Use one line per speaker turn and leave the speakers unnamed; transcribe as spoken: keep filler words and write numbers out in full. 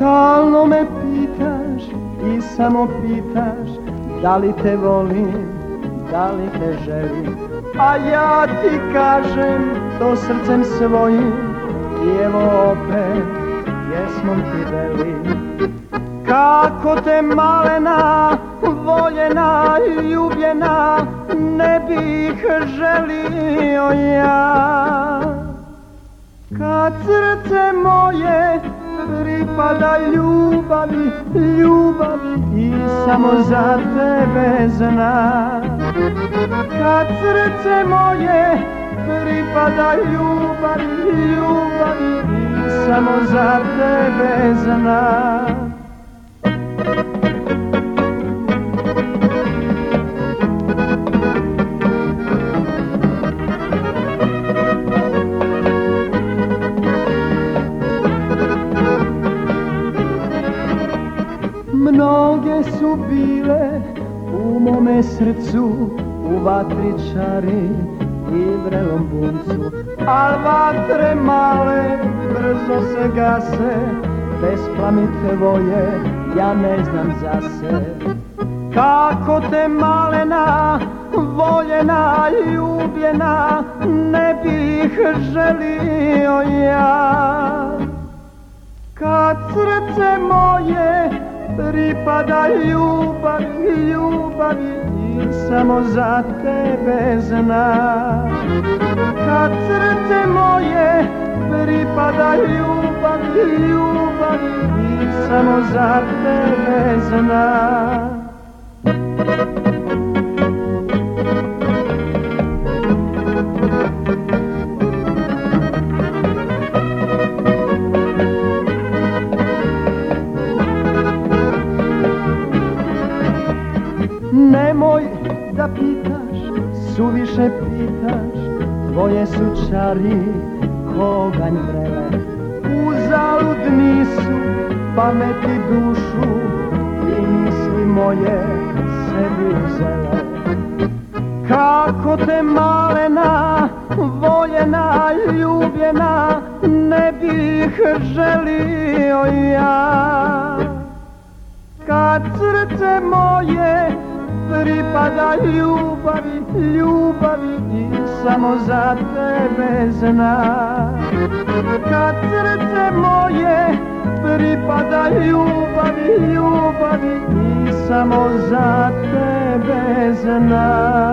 Stalno me pitaš i samo pitaš da li te volim, da li te želim, a ja ti kažem to srcem svojim i evo opet pjesmom ti velim. Kako te malena, voljena i ljubljena ne bih želio ja. Kad srce moje pripada ljubavi, ljubavi i samo za tebe zna. Kad srce moje pripada ljubavi, ljubavi i samo za tebe zna. Mnoge su bile u mome srcu, u vatri čari i vrelom buncu, al vatre male brzo se gase, bez plami tvoje ja ne znam za se. Kako te malena, voljena, ljubljena ne bih želio ja. Kad srce moje pripada ljubavi, ljubavi i samo za tebe zna. Kad srce moje pripada ljubavi, ljubavi i samo za tebe zna. Nemoj da pitaš, suviše pitaš, tvoje su čari ko ganj vrele. Uzalud nisu pameti dušu i misli moje sebi uzele. Kako te malena, voljena, ljubljena ne bih želio ja. Kad srce moje pripada ljubavi, ljubavi i samo za tebe zna. Kad srce moje pripada ljubavi, ljubavi i samo za tebe zna.